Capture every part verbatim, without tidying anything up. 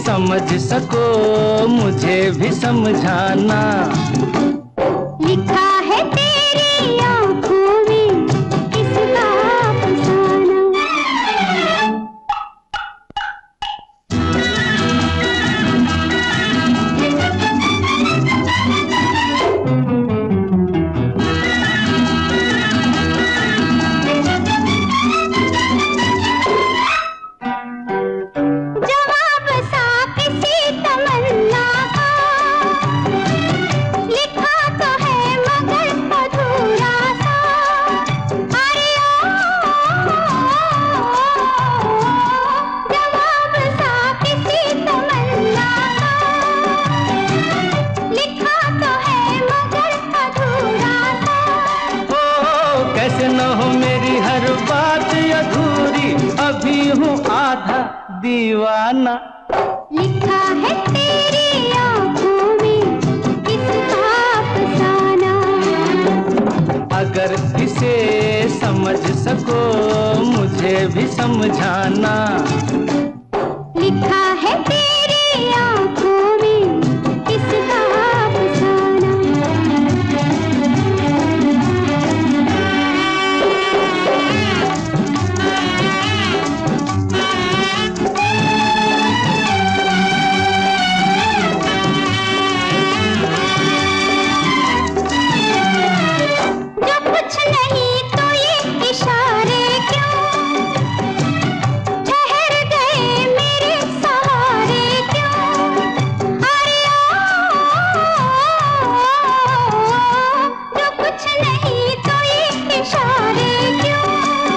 समझ सको मुझे भी समझाना। लिखा है तेरी आँखों में किसका अफसाना। जवाब सा किसी तमन्ना का लिखा तो है मगर अधूरा सा। अरे ओ जवाब सा किसी तमन्ना का लिखा तो है मगर अधूरा सा। ओ कैसे न हो मेरी हर बात अधूरी, अभी हूँ आधा दीवाना। लिखा है तेरी आँखों में किसका अफसाना। अगर इसे समझ सको मुझे भी समझाना। लिखा है तेरी आँखों में किसका अफसाना। जो कुछ नहीं तो ये इशारे क्यों, ठहर गए मेरे सहारे क्यों। अरे ओ जो कुछ नहीं तो ये इशारे क्यों,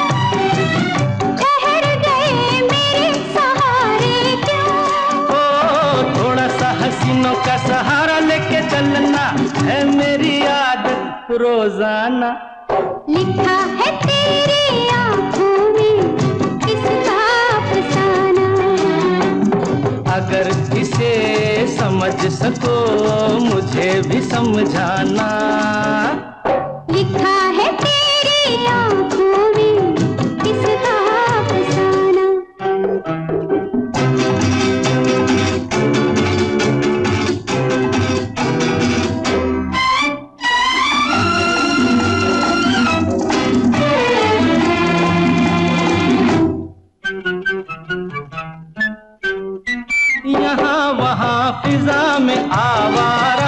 ठहर गए मेरे सहारे क्यों। ओ थोड़ा सा हसीनों का सहारा लेके चलना है मेरी आदत रोजाना। लिखा है तेरी आँखों में किसका अफसाना। अगर इसे समझ सको मुझे भी समझाना। लिखा है तेरी आँखों में किसका अफसाना। यहाँ वहाँ फिजा में आवारा,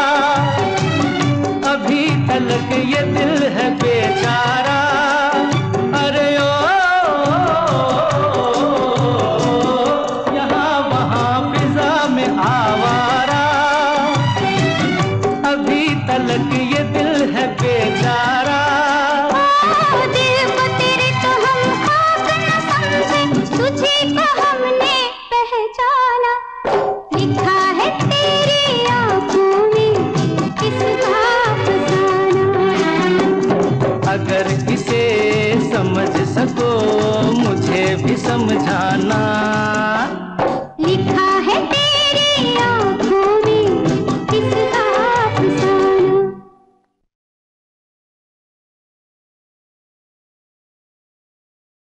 अभी तलक ये दिल है बेचारा। अरे ओ यहाँ वहाँ फिजा में आवारा, अभी तलक ये दिल है बेचारा। ओ दिल को तेरे तो हम खाक न समझे, तुझे को हमने पहचाना। लिखा